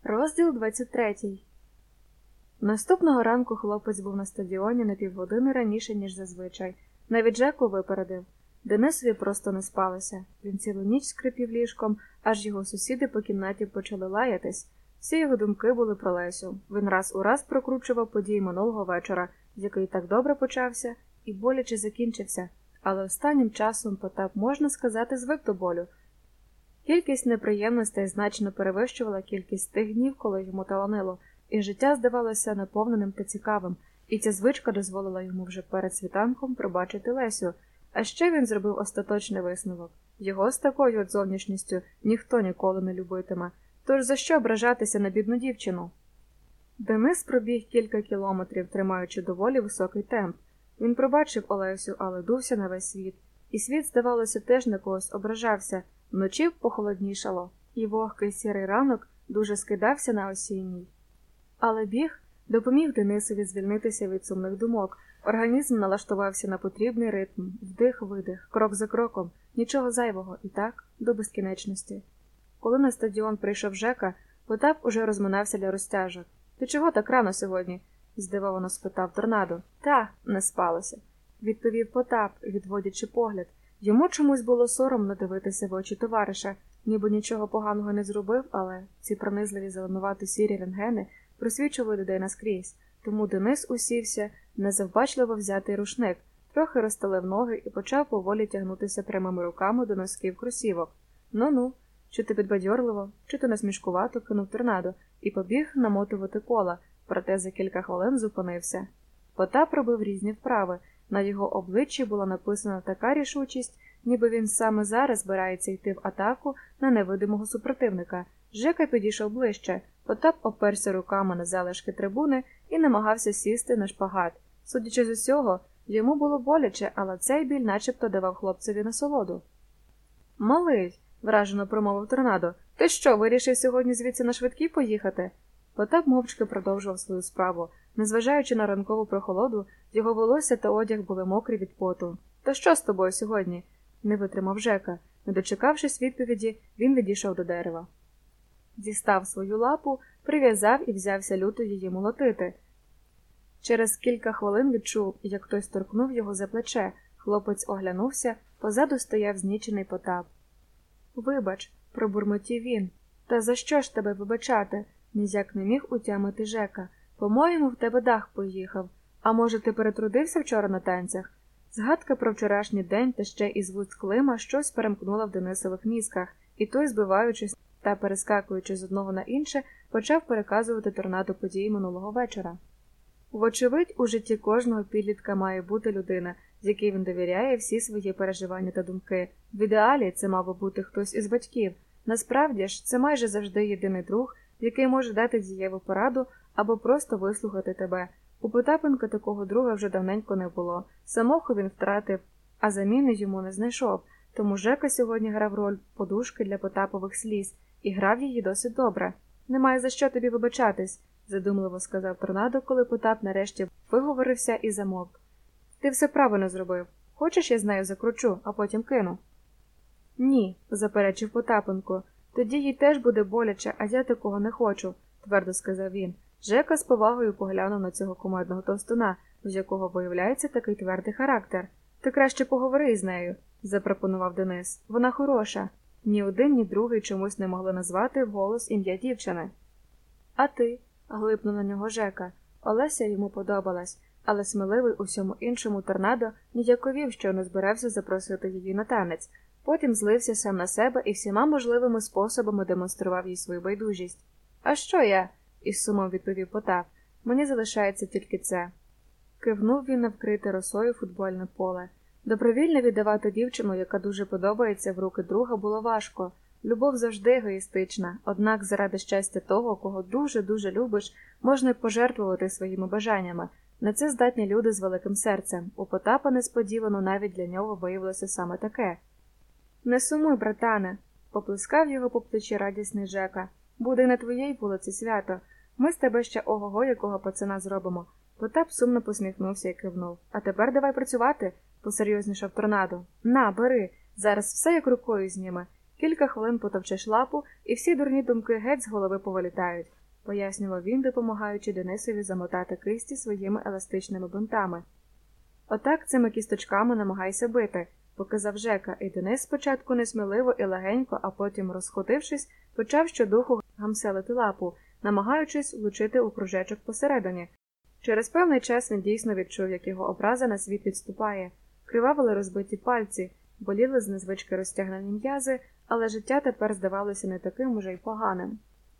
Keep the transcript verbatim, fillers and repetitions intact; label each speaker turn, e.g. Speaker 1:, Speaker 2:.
Speaker 1: Розділ двадцять третій. Наступного ранку хлопець був на стадіоні на півгодини раніше, ніж зазвичай. Навіть Жеку випередив. Денисові просто не спалося. Він цілу ніч скрипів ліжком, аж його сусіди по кімнаті почали лаятись. Всі його думки були про Лесю. Він раз у раз прокручував події минулого вечора, який так добре почався і боляче закінчився. Але останнім часом Потап, можна сказати, звик до болю. Кількість неприємностей значно перевищувала кількість тих днів, коли йому таланило, і життя здавалося наповненим та цікавим, і ця звичка дозволила йому вже перед світанком пробачити Лесю. А ще він зробив остаточний висновок. Його з такою от зовнішністю ніхто ніколи не любитиме, тож за що ображатися на бідну дівчину? Денис пробіг кілька кілометрів, тримаючи доволі високий темп. Він пробачив Олесю, але дувся на весь світ. І світ, здавалося, теж на когось ображався. Вночі похолоднішало, і вогкий сірий ранок дуже скидався на осінній. Але біг допоміг Денисові звільнитися від сумних думок. Організм налаштувався на потрібний ритм, вдих-видих, крок за кроком, нічого зайвого, і так до безкінечності. Коли на стадіон прийшов Жека, Потап уже розминався для розтяжок. «Ти чого так рано сьогодні?» – здивовано спитав Торнадо. «Та, не спалося», – відповів Потап, відводячи погляд. Йому чомусь було соромно дивитися в очі товариша, ніби нічого поганого не зробив, але ці пронизливі зеленувато сірі рентгени просвічували людей наскрізь, тому Денис усівся на завбачливо взятий рушник, трохи розстелив ноги і почав поволі тягнутися прямими руками до носків кросівок. «Ну-ну, чи ти підбадьорливо, чи ти насмішкувато», – кинув Торнадо і побіг намотувати кола, проте за кілька хвилин зупинився. Потап робив різні вправи. На його обличчі була написана така рішучість, ніби він саме зараз збирається йти в атаку на невидимого супротивника. Жека підійшов ближче. Потап оперся руками на залишки трибуни і намагався сісти на шпагат. Судячи з усього, йому було боляче, але цей біль начебто давав хлопцеві насолоду. «Малий», – вражено промовив Торнадо, – «ти що, вирішив сьогодні звідси на швидкій поїхати?» Потап мовчки продовжував свою справу. Незважаючи на ранкову прохолоду, його волосся та одяг були мокрі від поту. «Та що з тобою сьогодні?» – не витримав Жека. Не дочекавшись відповіді, він відійшов до дерева. Дістав свою лапу, прив'язав і взявся люто її молотити. Через кілька хвилин відчув, як хтось торкнув його за плече. Хлопець оглянувся, позаду стояв знічений Потап. «Вибач», – пробурмотів він. «Та за що ж тебе вибачати?» – ніяк не міг утямити Жека. «По-моєму, в тебе дах поїхав. А може, ти перетрудився вчора на танцях?» Згадка про вчорашній день та ще із вуст Клима щось перемкнула в Денисових мізках, і той, збиваючись та перескакуючи з одного на інше, почав переказувати Торнадо події минулого вечора. Вочевидь, у житті кожного підлітка має бути людина, якій він довіряє всі свої переживання та думки. В ідеалі це мав би бути хтось із батьків. Насправді ж, це майже завжди єдиний друг, який може дати дієву пораду або просто вислухати тебе. У Потапенка такого друга вже давненько не було. Самого він втратив, а заміни йому не знайшов. Тому Жека сьогодні грав роль подушки для Потапових сліз, і грав її досить добре. «Немає за що тобі вибачатись», – задумливо сказав Торнадо, коли Потап нарешті виговорився і замовк. «Ти все правильно зробив. Хочеш, я з нею закручу, а потім кину?» «Ні», – заперечив Потапенко. «Тоді їй теж буде боляче, а я такого не хочу», – твердо сказав він. Жека з повагою поглянув на цього кумедного товстуна, в якого виявляється такий твердий характер. «Ти краще поговори із нею», – запропонував Денис. «Вона хороша». Ні один, ні другий чомусь не могли назвати вголос ім'я дівчини. «А ти?» – глипнув на нього Жека. Олеся йому подобалась, але сміливий у всьому іншому Торнадо ніяковів, що не збирався запросити її на танець. Потім злився сам на себе і всіма можливими способами демонстрував їй свою байдужість. «А що я?» – із сумом відповів Потап. «Мені залишається тільки це». Кивнув він на вкрите росою футбольне поле. Добровільно віддавати дівчину, яка дуже подобається, в руки друга було важко. Любов завжди егоїстична, однак заради щастя того, кого дуже-дуже любиш, можна й пожертвувати своїми бажаннями. На це здатні люди з великим серцем. У Потапа несподівано навіть для нього виявилося саме таке. «Не сумуй, братане», – поплескав його по плечі радісний Жека. «Буде й на твоїй вулиці свято. Ми з тебе ще ого-го якого пацана зробимо». Потап сумно посміхнувся і кивнув. «А тепер давай працювати», – посерйознішав Торнадо. «На, бери, зараз все як рукою зніме». Кілька хвилин потовчеш лапу, і всі дурні думки геть з голови повилітають, пояснював він, допомагаючи Денисові замотати кисті своїми еластичними бинтами. Отак цими кісточками намагайся бити, показав Жека, і Денис спочатку несміливо і легенько, а потім, розходившись, почав щодуху гамселити лапу, намагаючись влучити у кружечок посередині. Через певний час він дійсно відчув, як його образа на світ відступає. Кривавили розбиті пальці, боліли з незвички розтягнені м'язи, але життя тепер здавалося не таким уже й поганим.